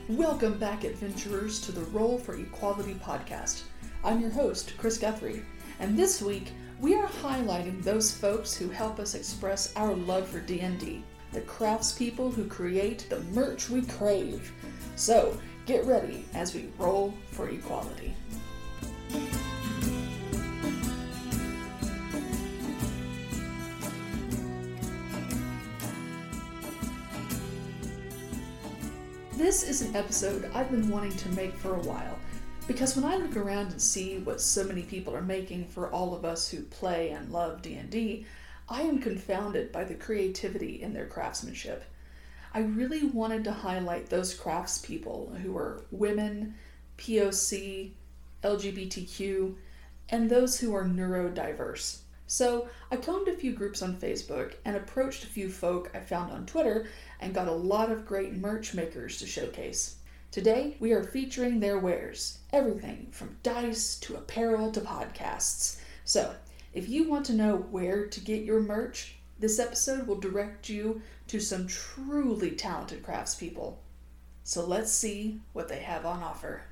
Welcome back, adventurers, to the Roll for Equality podcast. I'm your host, Chris Guthrie, and this week we are highlighting those folks who help us express our love for D&D, the craftspeople who create the merch we crave. So, get ready as we roll for equality. This is an episode I've been wanting to make for a while, because when I look around and see what so many people are making for all of us who play and love D&D, I am confounded by the creativity in their craftsmanship. I really wanted to highlight those craftspeople who are women, POC, LGBTQ, and those who are neurodiverse. So I combed a few groups on Facebook and approached a few folk I found on Twitter and got a lot of great merch makers to showcase. Today, we are featuring their wares, everything from dice to apparel to podcasts. So, if you want to know where to get your merch, this episode will direct you to some truly talented craftspeople. So let's see what they have on offer.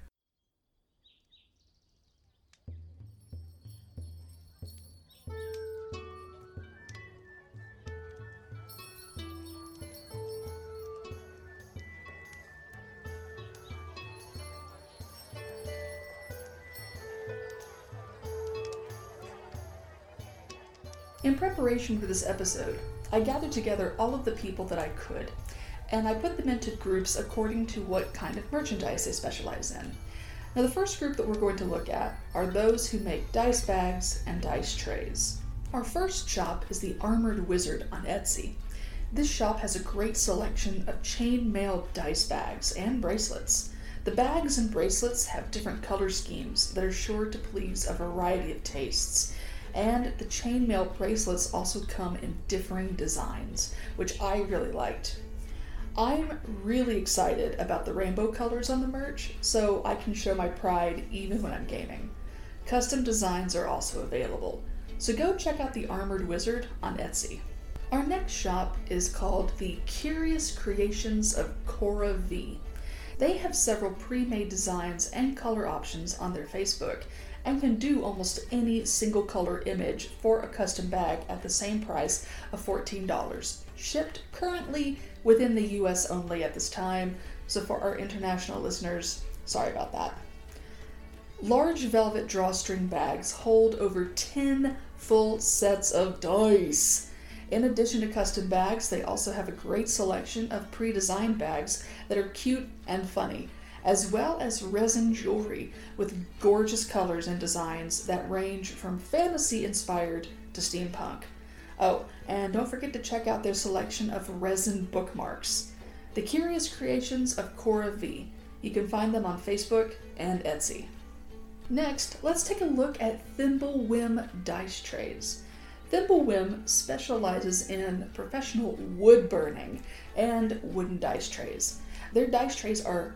In preparation for this episode, I gathered together all of the people that I could, and I put them into groups according to what kind of merchandise they specialize in. Now, the first group that we're going to look at are those who make dice bags and dice trays. Our first shop is the Armored Wizard on Etsy. This shop has a great selection of chain-mail dice bags and bracelets. The bags and bracelets have different color schemes that are sure to please a variety of tastes. And the chainmail bracelets also come in differing designs, which I really liked. I'm really excited about the rainbow colors on the merch, so I can show my pride even when I'm gaming. Custom designs are also available, so go check out the Armored Wizard on Etsy. Our next shop is called the Curious Creations of Cora V. They have several pre-made designs and color options on their Facebook, and can do almost any single color image for a custom bag at the same price of $14. Shipped currently within the US only at this time, so for our international listeners, sorry about that. Large velvet drawstring bags hold over 10 full sets of dice. In addition to custom bags, they also have a great selection of pre-designed bags that are cute and funny, as well as resin jewelry with gorgeous colors and designs that range from fantasy-inspired to steampunk. Oh, and don't forget to check out their selection of resin bookmarks. The Curious Creations of Cora V. You can find them on Facebook and Etsy. Next, let's take a look at Thimblewhim dice trays. Thimblewhim specializes in professional wood burning and wooden dice trays. Their dice trays are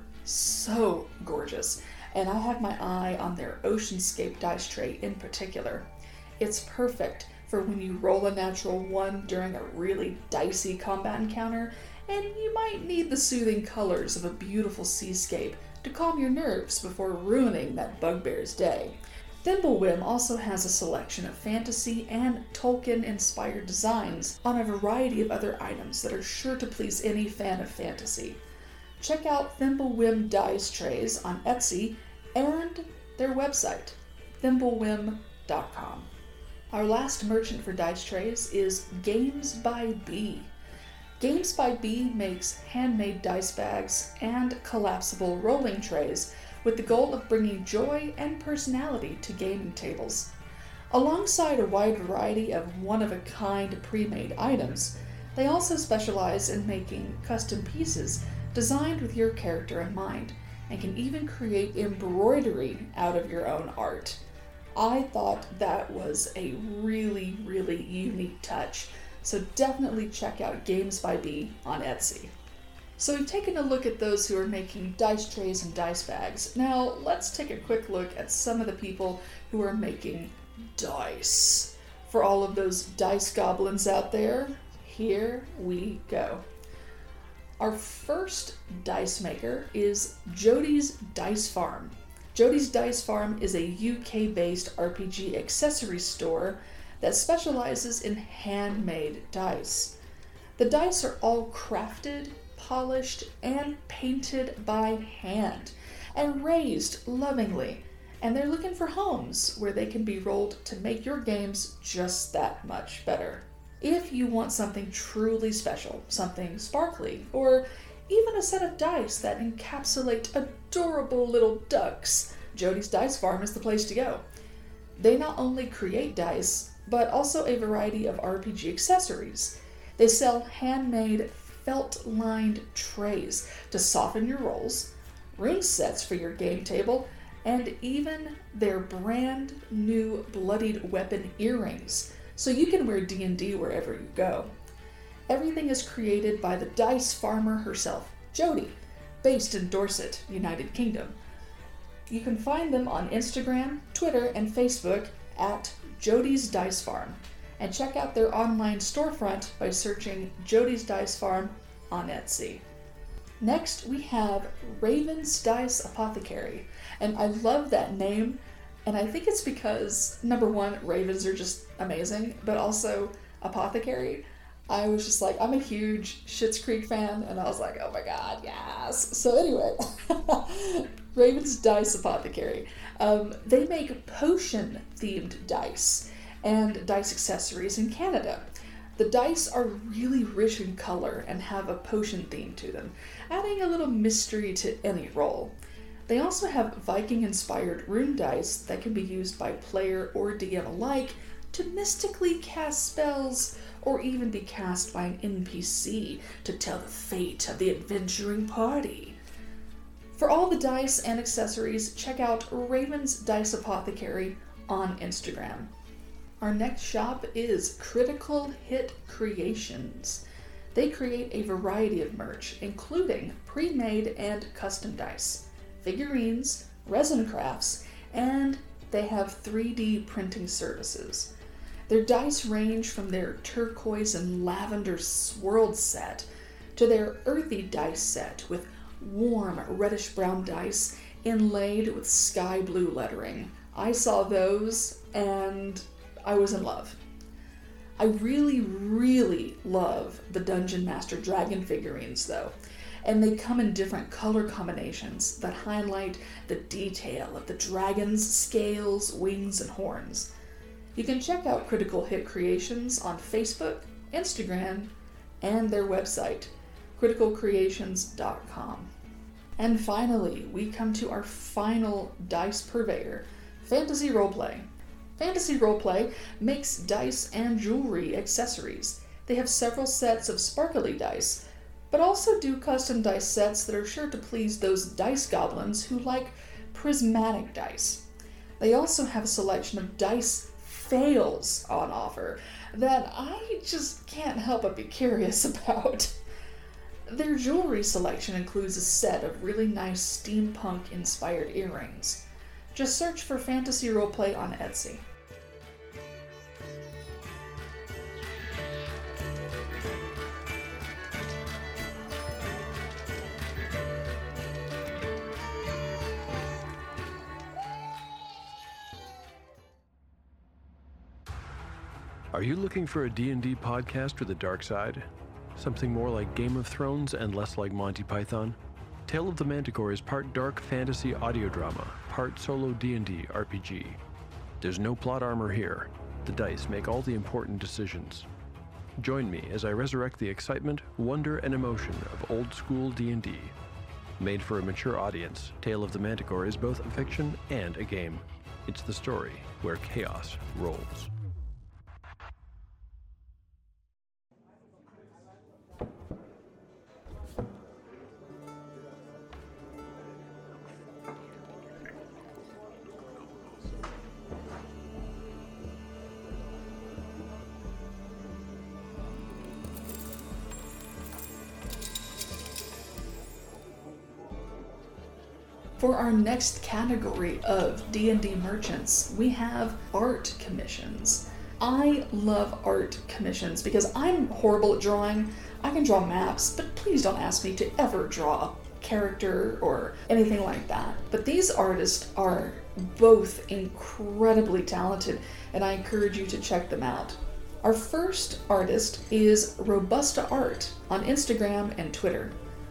so gorgeous, and I have my eye on their Oceanscape dice tray in particular. It's perfect for when you roll a natural one during a really dicey combat encounter, and you might need the soothing colors of a beautiful seascape to calm your nerves before ruining that bugbear's day. Thimblewhim also has a selection of fantasy and Tolkien-inspired designs on a variety of other items that are sure to please any fan of fantasy. Check out Thimblewhim dice trays on Etsy and their website, thimblewhim.com. Our last merchant for dice trays is Games by B. Games by B makes handmade dice bags and collapsible rolling trays with the goal of bringing joy and personality to gaming tables. Alongside a wide variety of one-of-a-kind pre-made items, they also specialize in making custom pieces designed with your character in mind, and can even create embroidery out of your own art. I thought that was a really, really unique touch, so definitely check out Games by B on Etsy. So we've taken a look at those who are making dice trays and dice bags. Now let's take a quick look at some of the people who are making dice. For all of those dice goblins out there, here we go. Our first dice maker is Jody's Dice Farm. Jody's Dice Farm is a UK-based RPG accessory store that specializes in handmade dice. The dice are all crafted, polished, and painted by hand, and raised lovingly, and they're looking for homes where they can be rolled to make your games just that much better. If you want something truly special, something sparkly, or even a set of dice that encapsulate adorable little ducks, Jody's Dice Farm is the place to go. They not only create dice, but also a variety of RPG accessories. They sell handmade felt-lined trays to soften your rolls, ring sets for your game table, and even their brand new bloodied weapon earrings, so you can wear D&D wherever you go. Everything is created by the dice farmer herself, Jody, based in Dorset, United Kingdom. You can find them on Instagram, Twitter, and Facebook at Jody's Dice Farm, and check out their online storefront by searching Jody's Dice Farm on Etsy. Next, we have Raven's Dice Apothecary, and I love that name, and I think it's because, number one, ravens are just amazing, but also Apothecary. I was just like, I'm a huge Schitt's Creek fan, and I was like, oh my god, yes. So anyway, Raven's Dice Apothecary. They make potion-themed dice and dice accessories in Canada. The dice are really rich in color and have a potion theme to them, adding a little mystery to any roll. They also have Viking-inspired rune dice that can be used by player or DM alike to mystically cast spells, or even be cast by an NPC to tell the fate of the adventuring party. For all the dice and accessories, check out Raven's Dice Apothecary on Instagram. Our next shop is Critical Hit Creations. They create a variety of merch, including pre-made and custom dice, figurines, resin crafts, and they have 3D printing services. Their dice range from their turquoise and lavender swirled set to their earthy dice set with warm reddish-brown dice inlaid with sky blue lettering. I saw those and I was in love. I really love the Dungeon Master Dragon figurines though, and they come in different color combinations that highlight the detail of the dragon's scales, wings, and horns. You can check out Critical Hit Creations on Facebook, Instagram, and their website, criticalcreations.com. And finally, we come to our final dice purveyor, Fantasy Roleplay. Fantasy Roleplay makes dice and jewelry accessories. They have several sets of sparkly dice, but also do custom dice sets that are sure to please those dice goblins who like prismatic dice. They also have a selection of dice fails on offer that I just can't help but be curious about. Their jewelry selection includes a set of really nice steampunk-inspired earrings. Just search for Fantasy Roleplay on Etsy. Are you looking for a D&D podcast with a dark side? Something more like Game of Thrones and less like Monty Python? Tale of the Manticore is part dark fantasy audio drama, part solo D&D RPG. There's no plot armor here. The dice make all the important decisions. Join me as I resurrect the excitement, wonder, and emotion of old school D&D. Made for a mature audience, Tale of the Manticore is both a fiction and a game. It's the story where chaos rolls. For our next category of D&D merchants, we have art commissions. I love art commissions because I'm horrible at drawing. I can draw maps, but please don't ask me to ever draw a character or anything like that. But these artists are both incredibly talented, and I encourage you to check them out. Our first artist is Robusta Art on Instagram and Twitter.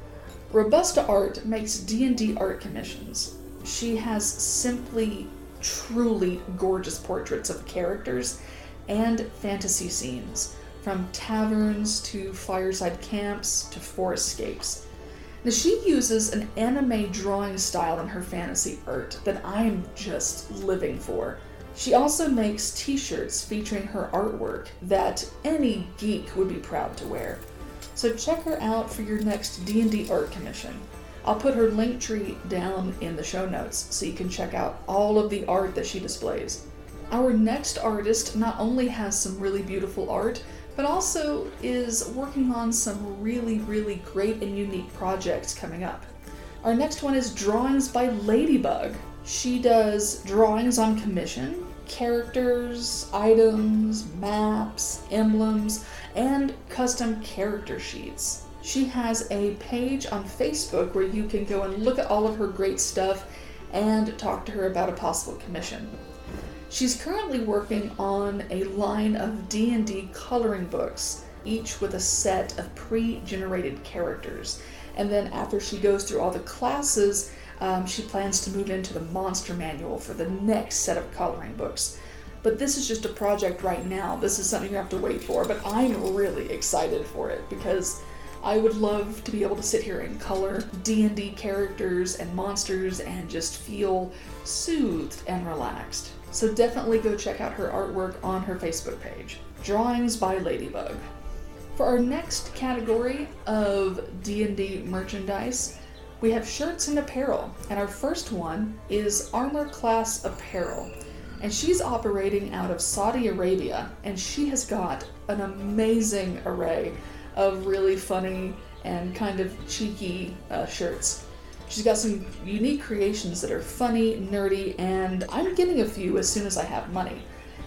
Robusta Art makes D&D art commissions. She has simply, truly gorgeous portraits of characters and fantasy scenes, from taverns to fireside camps to forescapes. Now, she uses an anime drawing style in her fantasy art that I'm just living for. She also makes t-shirts featuring her artwork that any geek would be proud to wear. So check her out for your next D&D art commission. I'll put her link tree down in the show notes so you can check out all of the art that she displays. Our next artist not only has some really beautiful art, but also is working on some really, really great and unique projects coming up. Our next one is Drawings by Ladybug. She does drawings on commission, characters, items, maps, emblems, and custom character sheets. She has a page on Facebook where you can go and look at all of her great stuff and talk to her about a possible commission. She's currently working on a line of D&D coloring books, each with a set of pre-generated characters. And then after she goes through all the classes, she plans to move into the monster manual for the next set of coloring books. But this is just a project right now. This is something you have to wait for, but I'm really excited for it because I would love to be able to sit here and color D&D characters and monsters and just feel soothed and relaxed. So definitely go check out her artwork on her Facebook page, Drawings by Ladybug. For our next category of D&D merchandise, we have shirts and apparel, and our first one is Armor Class Apparel, and she's operating out of Saudi Arabia, and she has got an amazing array of really funny and kind of cheeky shirts. She's got some unique creations that are funny, nerdy, and I'm getting a few as soon as I have money.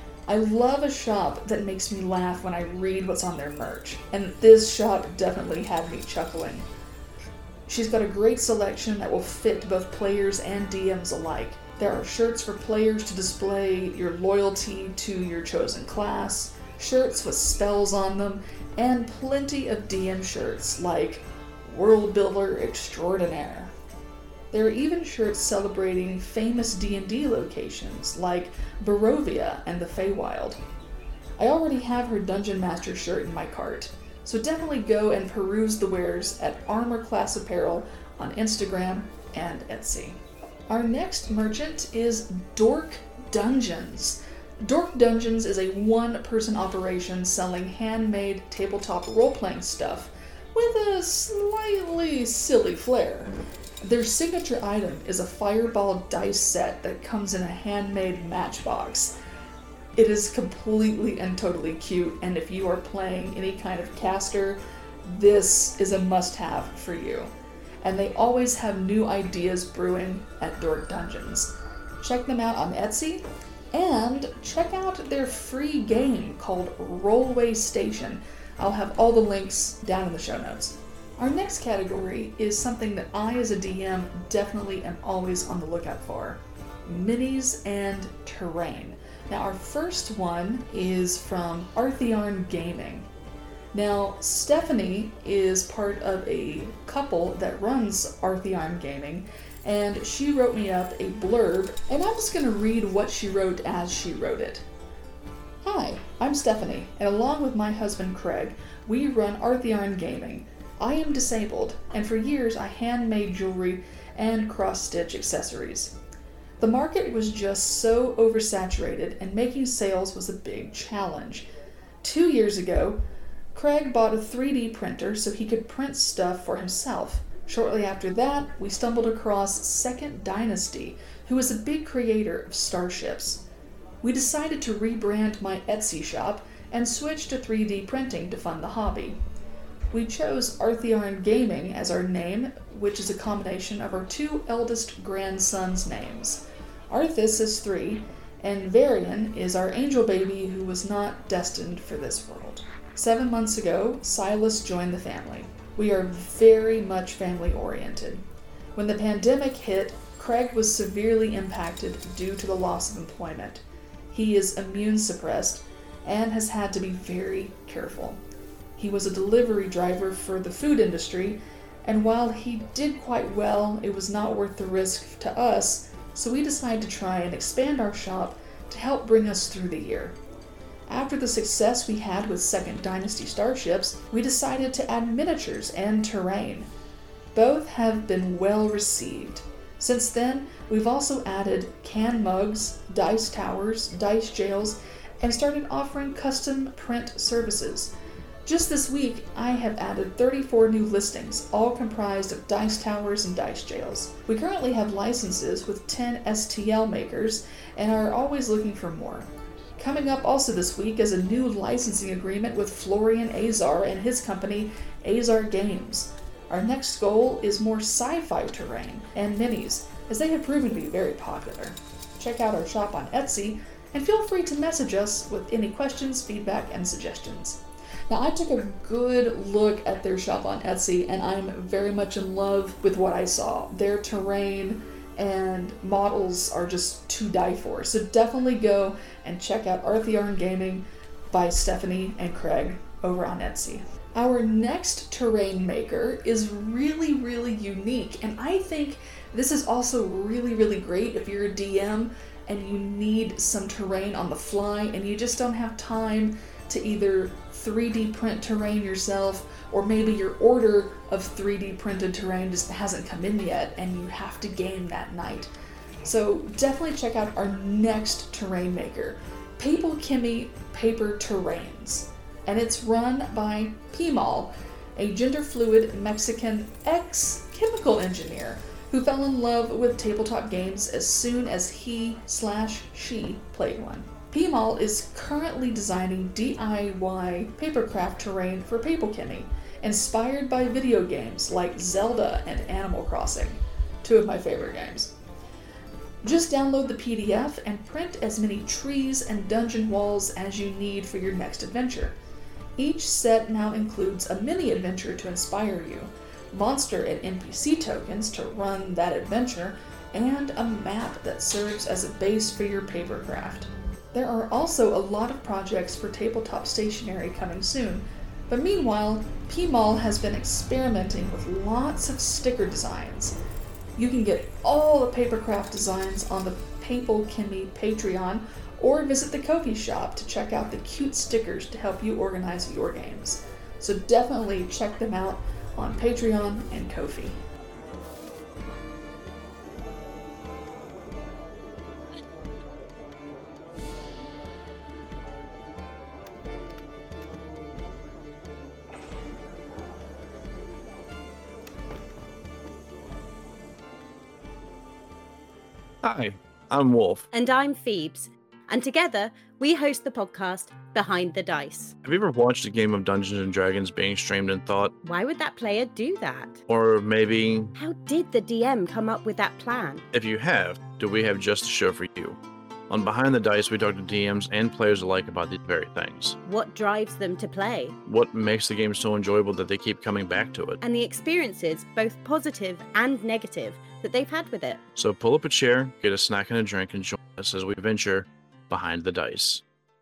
I love a shop that makes me laugh when I read what's on their merch, and this shop definitely had me chuckling. She's got a great selection that will fit both players and DMs alike. There are shirts for players to display your loyalty to your chosen class, shirts with spells on them, and plenty of DM shirts like World Builder Extraordinaire. There are even shirts celebrating famous D&D locations like Barovia and the Feywild. I already have her Dungeon Master shirt in my cart, so definitely go and peruse the wares at Armor Class Apparel on Instagram and Etsy. Our next merchant is Dork Dungeons. Dork Dungeons is a one-person operation selling handmade tabletop role-playing stuff with a slightly silly flair. Their signature item is a fireball dice set that comes in a handmade matchbox. It is completely and totally cute, and if you are playing any kind of caster, this is a must-have for you. And they always have new ideas brewing at Dork Dungeons. Check them out on Etsy, and check out their free game called Rollway Station. I'll have all the links down in the show notes. Our next category is something that I, as a DM, definitely am always on the lookout for: minis and terrain. Now, our first one is from Arthearn Gaming. Now, Stephanie is part of a couple that runs Arthearn Gaming, and she wrote me up a blurb, and I'm just going to read what she wrote as she wrote it. Hi, I'm Stephanie, and along with my husband Craig, we run Arthearn Gaming. I am disabled, and for years I handmade jewelry and cross-stitch accessories. The market was just so oversaturated, and making sales was a big challenge. 2 years ago, Craig bought a 3D printer so he could print stuff for himself. Shortly after that, we stumbled across Second Dynasty, who is a big creator of starships. We decided to rebrand my Etsy shop and switch to 3D printing to fund the hobby. We chose Arthearn Gaming as our name, which is a combination of our two eldest grandsons' names. Arthas is 3, and Varian is our angel baby who was not destined for this world. 7 months ago, Silas joined the family. We are very much family-oriented. When the pandemic hit, Craig was severely impacted due to the loss of employment. He is immune suppressed and has had to be very careful. He was a delivery driver for the food industry, and while he did quite well, it was not worth the risk to us, so we decided to try and expand our shop to help bring us through the year. After the success we had with Second Dynasty Starships, we decided to add miniatures and terrain. Both have been well received. Since then, we've also added can mugs, dice towers, dice jails, and started offering custom print services. Just this week, I have added 34 new listings, all comprised of dice towers and dice jails. We currently have licenses with 10 STL makers and are always looking for more. Coming up also this week is a new licensing agreement with Florian Azar and his company, Azar Games. Our next goal is more sci-fi terrain and minis, as they have proven to be very popular. Check out our shop on Etsy, and feel free to message us with any questions, feedback, and suggestions. Now, I took a good look at their shop on Etsy, and I'm very much in love with what I saw. Their terrain and models are just to die for. So definitely go and check out Artheon Gaming by Stephanie and Craig over on Etsy. Our next terrain maker is really, really unique, and I think this is also really, really great if you're a DM and you need some terrain on the fly and you just don't have time to either 3D print terrain yourself, or maybe your order of 3D printed terrain just hasn't come in yet and you have to game that night. So definitely check out our next terrain maker, Paperchemy Paper Terrains. And it's run by Pimal, a gender-fluid Mexican ex-chemical engineer who fell in love with tabletop games as soon as he/she played one. Pimal is currently designing DIY papercraft terrain for Paperchemy, inspired by video games like Zelda and Animal Crossing, two of my favorite games. Just download the PDF and print as many trees and dungeon walls as you need for your next adventure. Each set now includes a mini adventure to inspire you, monster and NPC tokens to run that adventure, and a map that serves as a base for your papercraft. There are also a lot of projects for tabletop stationery coming soon, but meanwhile, Pimal has been experimenting with lots of sticker designs. You can get all the papercraft designs on the Paperchemy Patreon, or visit the Ko-fi shop to check out the cute stickers to help you organize your games. So definitely check them out on Patreon and Ko-fi. Hi, I'm Wolf. And I'm Phoebes. And together, we host the podcast Behind the Dice. Have you ever watched a game of Dungeons and Dragons being streamed and thought, Why would that player do that? or maybe, How did the DM come up with that plan? if you have, do we have just a show for you? On Behind the Dice, we talk to DMs and players alike about these very things. What drives them to play? What makes the game so enjoyable that they keep coming back to it? And the experiences, both positive and negative, that they've had with it. So pull up a chair, get a snack and a drink, and join us as we venture Behind the Dice.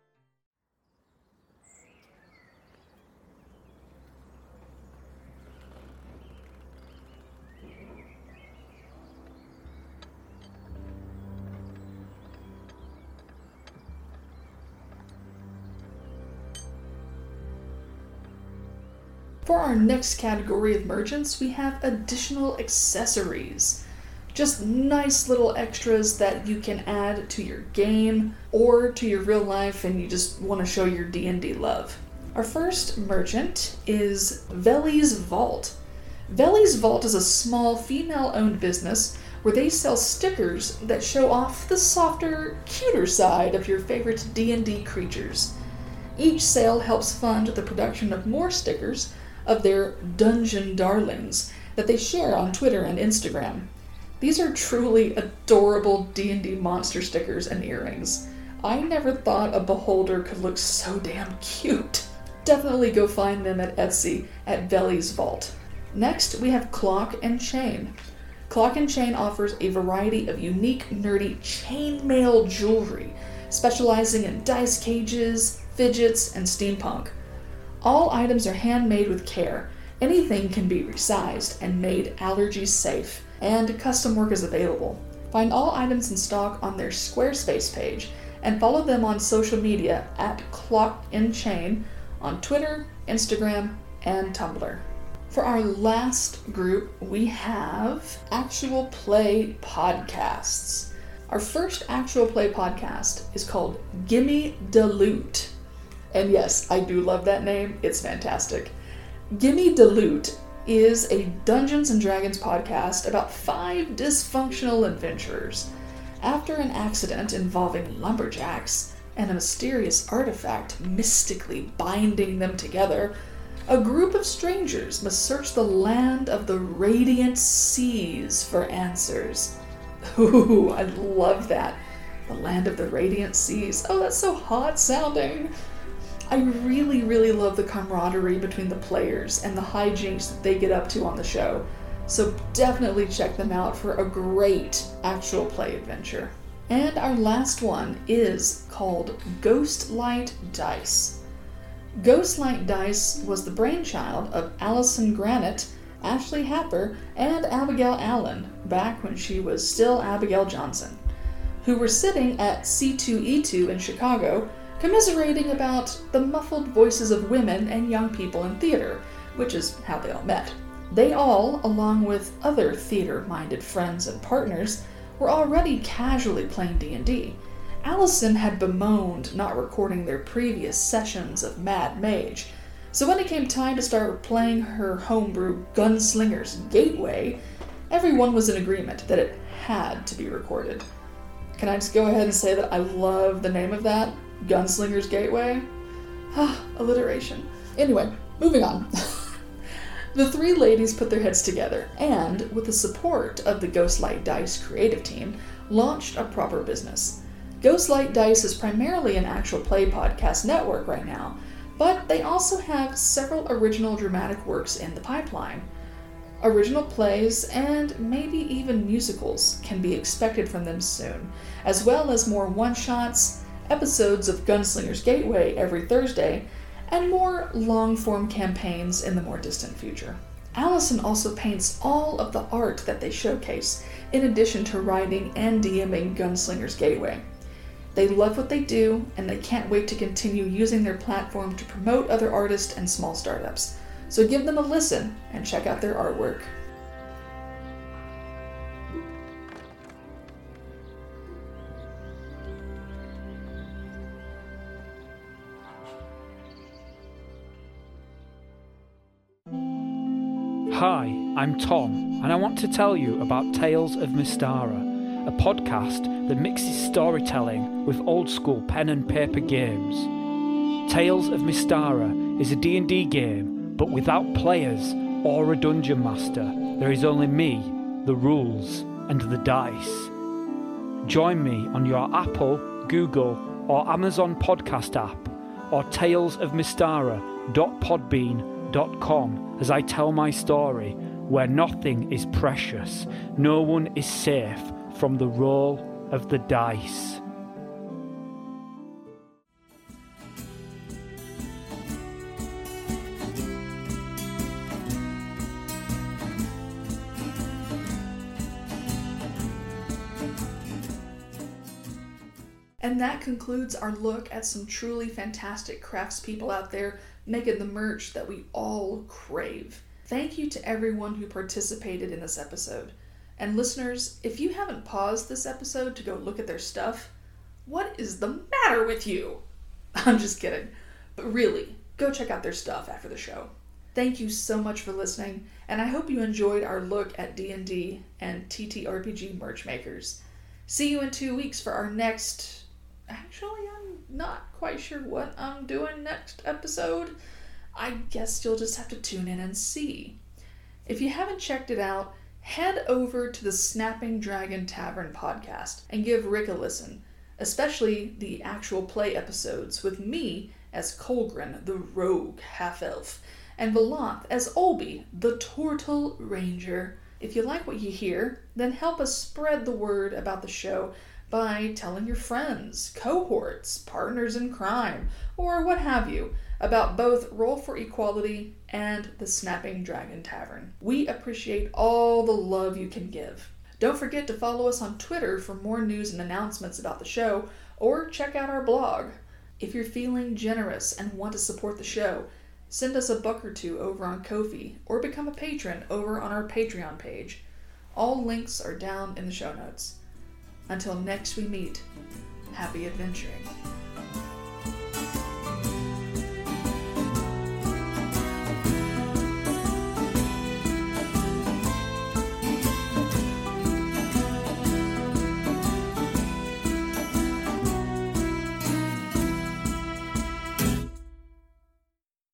For our next category of merchants, we have additional accessories. Just nice little extras that you can add to your game or to your real life and you just want to show your D&D love. Our first merchant is Veli's Vault. Veli's Vault is a small female-owned business where they sell stickers that show off the softer, cuter side of your favorite D&D creatures. Each sale helps fund the production of more stickers of their dungeon darlings that they share on Twitter and Instagram. These are truly adorable D&D monster stickers and earrings. I never thought a beholder could look so damn cute. definitely go find them at Etsy at Veli's Vault. Next, we have Clock and Chain. Clock and Chain offers a variety of unique, nerdy chainmail jewelry, specializing in dice cages, fidgets, and steampunk. All items are handmade with care. Anything can be resized and made allergy safe, and custom work is available. Find all items in stock on their Squarespace page, and follow them on social media at Clock and Chain on Twitter, Instagram, and Tumblr. For our last group, we have Actual Play Podcasts. Our first Actual Play podcast is called Gimme Da Loot. And yes, I do love that name. It's fantastic. Gimme Da Loot is a Dungeons & Dragons podcast about 5 dysfunctional adventurers. After an accident involving lumberjacks and a mysterious artifact mystically binding them together, a group of strangers must search the land of the Radiant Seas for answers. Ooh, I love that. The land of the Radiant Seas. Oh, that's so hot sounding. I really, really love the camaraderie between the players and the hijinks that they get up to on the show. So definitely check them out for a great actual play adventure. And our last one is called Ghostlight Dice. Ghostlight Dice was the brainchild of Allison Granite, Ashley Happer, and Abigail Allen, back when she was still Abigail Johnson, who were sitting at C2E2 in Chicago, commiserating about the muffled voices of women and young people in theater, which is how they all met. They all, along with other theater-minded friends and partners, were already casually playing D&D. Allison had bemoaned not recording their previous sessions of Mad Mage, so when it came time to start playing her homebrew Gunslinger's Gateway, everyone was in agreement that it had to be recorded. Can I just go ahead and say that I love the name of that? Gunslinger's Gateway? Alliteration. Anyway, moving on. The 3 ladies put their heads together and, with the support of the Ghostlight Dice creative team, launched a proper business. Ghostlight Dice is primarily an actual play podcast network right now, but they also have several original dramatic works in the pipeline. Original plays and maybe even musicals can be expected from them soon, as well as more one-shots, episodes of Gunslinger's Gateway every Thursday, and more long-form campaigns in the more distant future. Allison also paints all of the art that they showcase, in addition to writing and DMing Gunslinger's Gateway. They love what they do, and they can't wait to continue using their platform to promote other artists and small startups. So give them a listen and check out their artwork. Hi, I'm Tom, and I want to tell you about Tales of Mystara, a podcast that mixes storytelling with old-school pen and paper games. Tales of Mystara is a D&D game, but without players or a dungeon master. There is only me, the rules, and the dice. Join me on your Apple, Google, or Amazon podcast app, or talesofmystara.podbean.com as I tell my story, where nothing is precious, no one is safe from the roll of the dice. And that concludes our look at some truly fantastic craftspeople out there making the merch that we all crave. Thank you to everyone who participated in this episode. And listeners, if you haven't paused this episode to go look at their stuff, what is the matter with you? I'm just kidding. But really, go check out their stuff after the show. Thank you so much for listening, and I hope you enjoyed our look at D&D and TTRPG merch makers. See you in 2 weeks for our next... Actually, I'm not quite sure what I'm doing next episode. I guess you'll just have to tune in and see. If you haven't checked it out, head over to the Snapping Dragon Tavern podcast and give Rick a listen, especially the actual play episodes with me as Colgrin, the rogue half-elf, and Valanth as Olby, the Turtle Ranger. If you like what you hear, then help us spread the word about the show by telling your friends, cohorts, partners in crime, or what have you, about both Roll for Equality and the Snapping Dragon Tavern. We appreciate all the love you can give. Don't forget to follow us on Twitter for more news and announcements about the show, or check out our blog. If you're feeling generous and want to support the show, send us $1 or $2 over on Ko-fi, or become a patron over on our Patreon page. All links are down in the show notes. Until next we meet, happy adventuring.